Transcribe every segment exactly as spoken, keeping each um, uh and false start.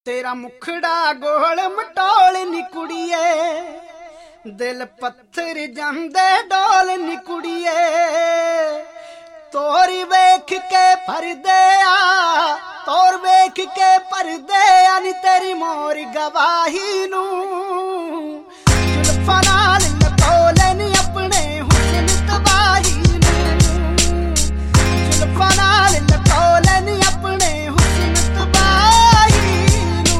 तेरा मुखड़ा गोल मटोल नी कुड़िए, दिल पत्थर जांदे डोल नी कुड़िए। तोरी वेख के परदे आ, तोर वेख के परदे आ नी तेरी मोर गवाही नू। जुल्फां नाल लटोले नी अपने हुस्न तबाही नू, जुल्फां नाल लटोले नी अपने हुस्न तबाही नू।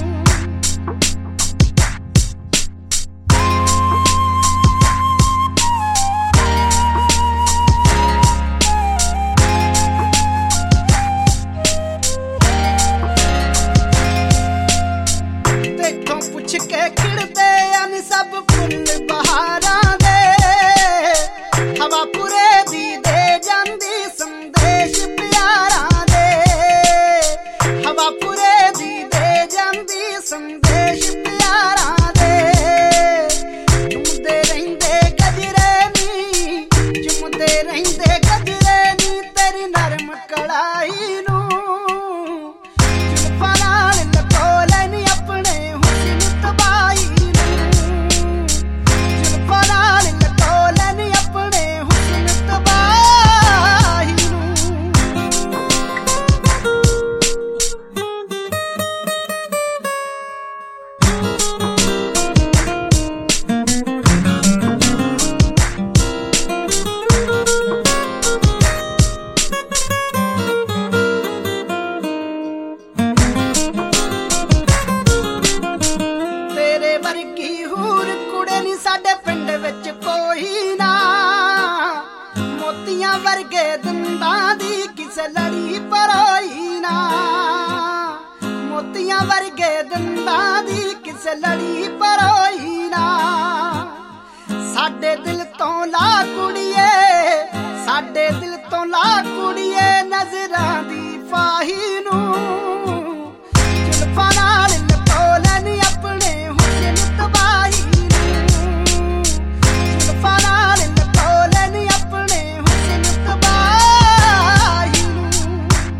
तेथों पुछ के खिड़दे अन सब फुल बहारां दे, हवा पुरे दी दे जांदी संदेश प्यारां दे, हवा पुरे दी दे जांदी संदेश प्यारां दे। झुमदे रहिंदे गजरे नी, झुमदे रहिंदे गजरे नी तेरी नरम कड़ाई नू। जुल्फां नाल लटोले नी अपने हुस्न तबाही नू, जुल्फां नाल लटोले नी अपने हुस्न तबाही नू। तेरे वर्गी हूर कुड़े नी साडे पिंड विच कोई ना, मोतियां वर्गे दंदां दी किसे लड़ी परोई ना, मोतियां वर्गे दंदां दी किसे लड़ी परोई ना। साडे दिल तो ला कुड़िए, साडे दिल तो ला कुड़िए नजरां दी फाही नू। जुल्फां नाल लटोले नी अपने हुस्न तबाही नू, जुल्फां नाल लटोले नी अपने हुस्न तबाही नू।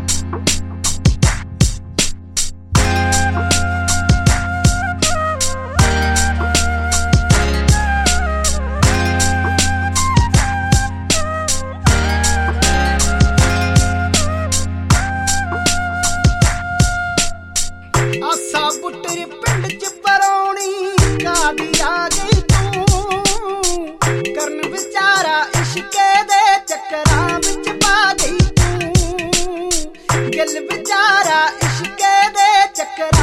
आसा बुटर पिंड च परौनी कादी आ गई तू, करन विचारा इश्के दे चक्करां विच पा गई तू, गिल विचारा इश्के दे चक्कर